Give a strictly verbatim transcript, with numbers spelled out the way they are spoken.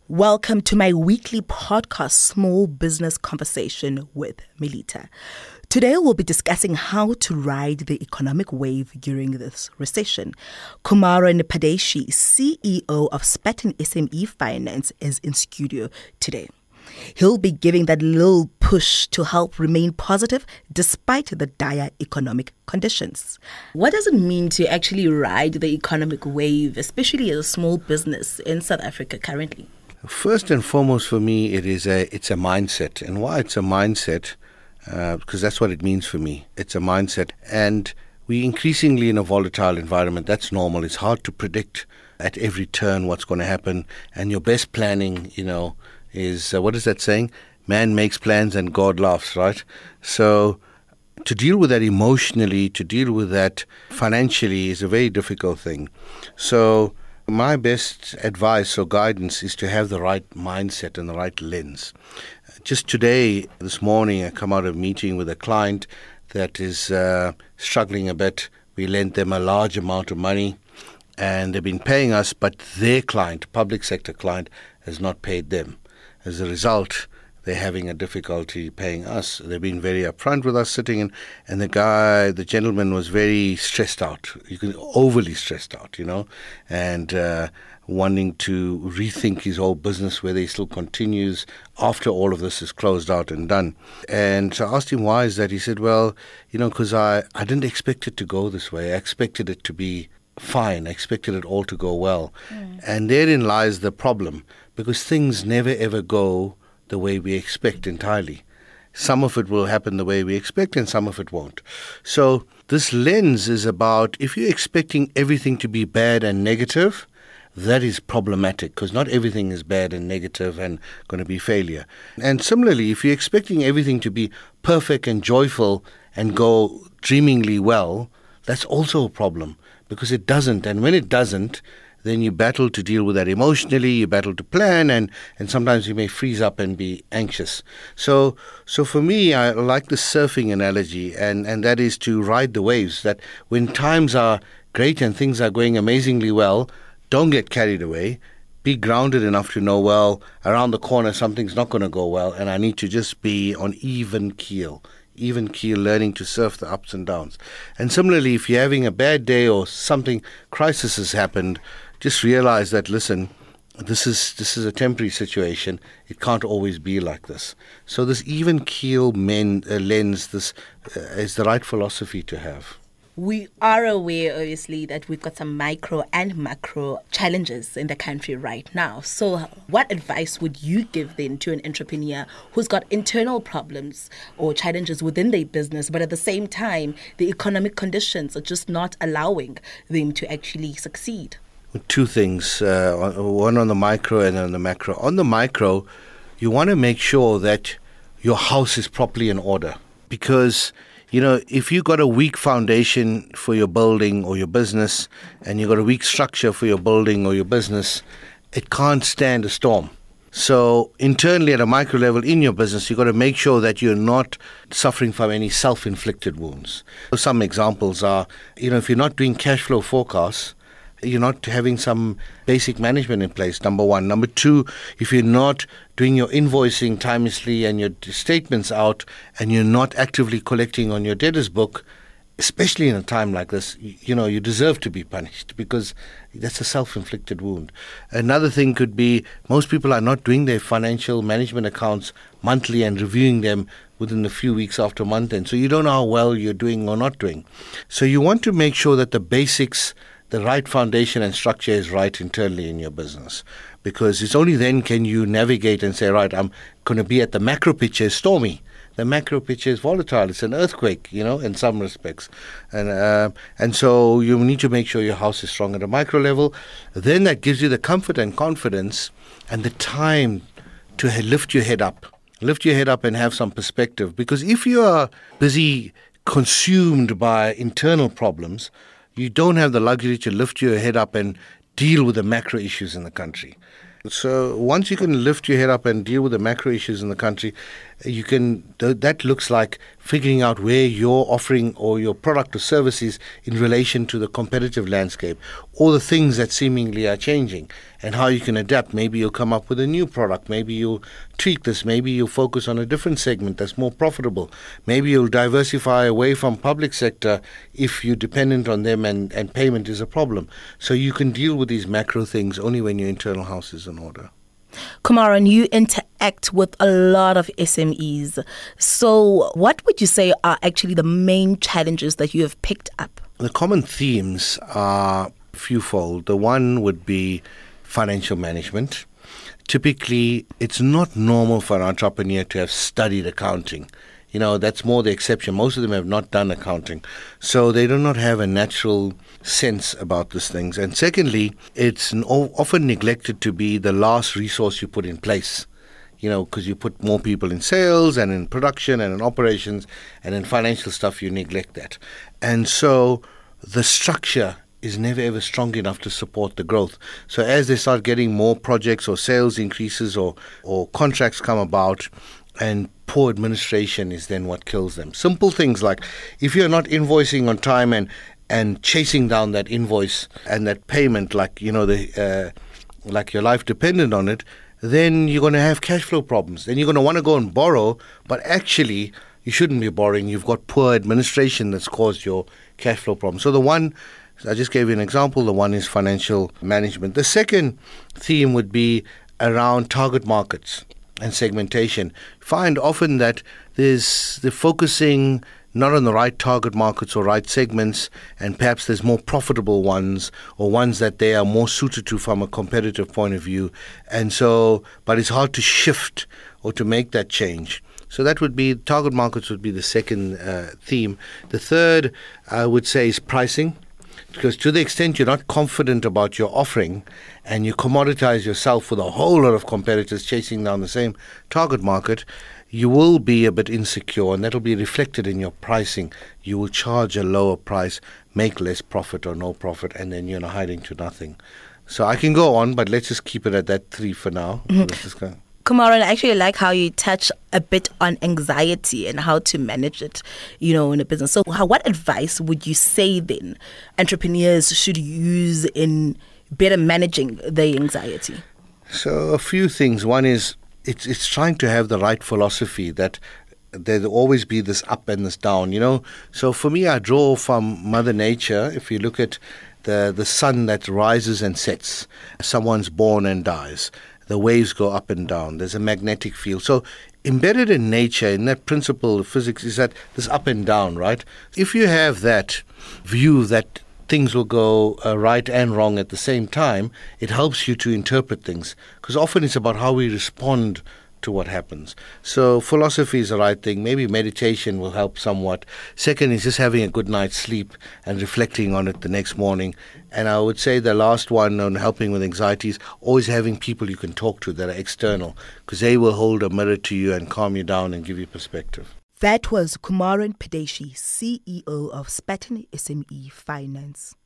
Welcome to my weekly podcast, Small Business Conversation with Melita. Today we'll be discussing how to ride the economic wave during this recession. Kumaro Nipadeshi, C E O of Spaten S M E Finance, is in studio today. He'll be giving that little push to help remain positive despite the dire economic conditions. What does it mean to actually ride the economic wave, especially as a small business in South Africa currently? First and foremost for me, it is a it's a mindset. And why it's a mindset? Uh, because that's what it means for me. It's a mindset. And we're increasingly in a volatile environment. That's normal. It's hard to predict at every turn what's going to happen. And your best planning, you know, is, uh, what is that saying? Man makes plans and God laughs, right? So to deal with that emotionally, to deal with that financially is a very difficult thing. So my best advice or guidance is to have the right mindset and the right lens. Just today, this morning, I come out of a meeting with a client that is uh, struggling a bit. We lent them a large amount of money and they've been paying us, but their client, public sector client, has not paid them. As a result, they're having a difficulty paying us. They've been very upfront with us sitting in, and the guy, the gentleman was very stressed out. You can overly stressed out, you know, and uh, wanting to rethink his whole business, whether he still continues after all of this is closed out and done. And so I asked him, why is that? He said, well, you know, because I, I didn't expect it to go this way. I expected it to be fine. I expected it all to go well. Mm. And therein lies the problem, because things never ever go the way we expect entirely. Some of it will happen the way we expect and some of it won't. So this lens is about, if you're expecting everything to be bad and negative, that is problematic, because not everything is bad and negative and going to be failure. And similarly, if you're expecting everything to be perfect and joyful and go dreamingly well, that's also a problem, because it doesn't. And when it doesn't, then you battle to deal with that emotionally, you battle to plan, and, and sometimes you may freeze up and be anxious. So so for me, I like the surfing analogy, and, and that is to ride the waves, that when times are great and things are going amazingly well, don't get carried away. Be grounded enough to know, well, around the corner something's not going to go well, and I need to just be on even keel. Even keel, learning to surf the ups and downs. And similarly, if you're having a bad day or something, crisis has happened, just realize that, listen, this is this is a temporary situation. It can't always be like this. So this even keel men, uh, lens, this uh, is the right philosophy to have. We are aware, obviously, that we've got some micro and macro challenges in the country right now. So what advice would you give then to an entrepreneur who's got internal problems or challenges within their business, but at the same time, the economic conditions are just not allowing them to actually succeed? Two things, uh, one on the micro and on the macro. On the micro, you want to make sure that your house is properly in order, because you know, if you've got a weak foundation for your building or your business, and you've got a weak structure for your building or your business, it can't stand a storm. So internally at a micro level in your business, you've got to make sure that you're not suffering from any self-inflicted wounds. Some examples are, you know, if you're not doing cash flow forecasts, you're not having some basic management in place, number one. Number two, if you're not doing your invoicing timelessly and your statements out, and you're not actively collecting on your debtors book, especially in a time like this, you, you know, you deserve to be punished, because that's a self-inflicted wound. Another thing could be, most people are not doing their financial management accounts monthly and reviewing them within a few weeks after month end. So you don't know how well you're doing or not doing. So you want to make sure that the basics, the right foundation and structure is right internally in your business, because it's only then can you navigate and say, right, I'm going to be at the macro picture is stormy. The macro picture is volatile. It's an earthquake, you know, in some respects. And uh, and so you need to make sure your house is strong at a micro level. Then that gives you the comfort and confidence and the time to lift your head up. Lift your head up and have some perspective. Because if you are busy consumed by internal problems, you don't have the luxury to lift your head up and deal with the macro issues in the country. So once you can lift your head up and deal with the macro issues in the country, you can, th- that looks like figuring out where your offering or your product or service is in relation to the competitive landscape, all the things that seemingly are changing, and how you can adapt. Maybe you'll come up with a new product. Maybe you'll tweak this. Maybe you'll focus on a different segment that's more profitable. Maybe you'll diversify away from public sector if you're dependent on them and, and payment is a problem. So you can deal with these macro things only when your internal house is in order. Kumaran, you interact with a lot of S M Es. So what would you say are actually the main challenges that you have picked up? The common themes are fewfold. The one would be financial management. Typically, it's not normal for an entrepreneur to have studied accounting. You know, that's more the exception. Most of them have not done accounting. So they do not have a natural sense about these things. And secondly, it's often neglected to be the last resource you put in place. You know, because you put more people in sales and in production and in operations, and in financial stuff, you neglect that. And so the structure is never ever strong enough to support the growth. So as they start getting more projects or sales increases or, or contracts come about, and poor administration is then what kills them. Simple things like if you're not invoicing on time and and chasing down that invoice and that payment, like you know the uh, like your life depended on it, then you're going to have cash flow problems. Then you're going to want to go and borrow, but actually you shouldn't be borrowing. You've got poor administration that's caused your cash flow problem. So the one, I just gave you an example, the one is financial management. The second theme would be around target markets and segmentation. Find often that there's the focusing not on the right target markets or right segments, and perhaps there's more profitable ones or ones that they are more suited to from a competitive point of view. And so, but it's hard to shift or to make that change. So that would be, target markets would be the second uh, theme. The third, I would say, is pricing. Because to the extent you're not confident about your offering and you commoditize yourself with a whole lot of competitors chasing down the same target market, you will be a bit insecure, and that'll be reflected in your pricing. You will charge a lower price, make less profit or no profit, and then you're hiding to nothing. So I can go on, but let's just keep it at that three for now. Mm-hmm. Let's just go. Kumaran, I actually like how you touch a bit on anxiety and how to manage it, you know, in a business. So how, what advice would you say then entrepreneurs should use in better managing their anxiety? So a few things. One is it's it's trying to have the right philosophy that there'll always be this up and this down, you know. So for me, I draw from Mother Nature. If you look at the, the sun that rises and sets, someone's born and dies. The waves go up and down. There's a magnetic field. So embedded in nature, in that principle of physics, is that this up and down, right? If you have that view that things will go uh, right and wrong at the same time, it helps you to interpret things. Because often it's about how we respond to what happens. So philosophy is the right thing. Maybe meditation will help somewhat. Second is just having a good night's sleep and reflecting on it the next morning. And I would say the last one on helping with anxiety is always having people you can talk to that are external, because they will hold a mirror to you and calm you down and give you perspective. That was Kumaran Padeshi, C E O of Spaten S M E Finance.